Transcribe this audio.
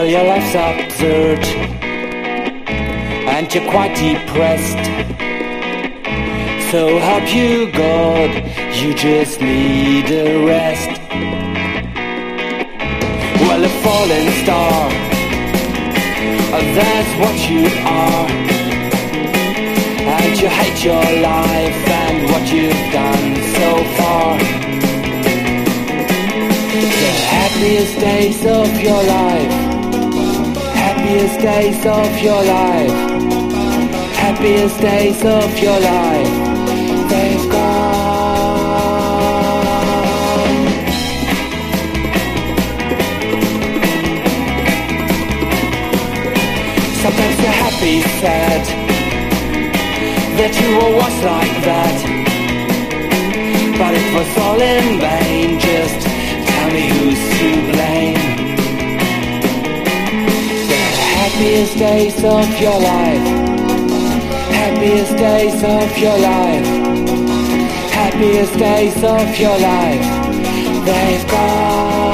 your life's absurd and you're quite depressed. So help you God, you just need a rest. Well, a falling star, that's what you are. And you hate your life and what you've done so far. The happiest days of your life, happiest days of your life, happiest days of your life, they've gone. Sometimes you're happy, sad that you were once like that, but it was all in vain. Just tell me who's to blame. The happiest days of your life, happiest days of your life, happiest days of your life, they've gone.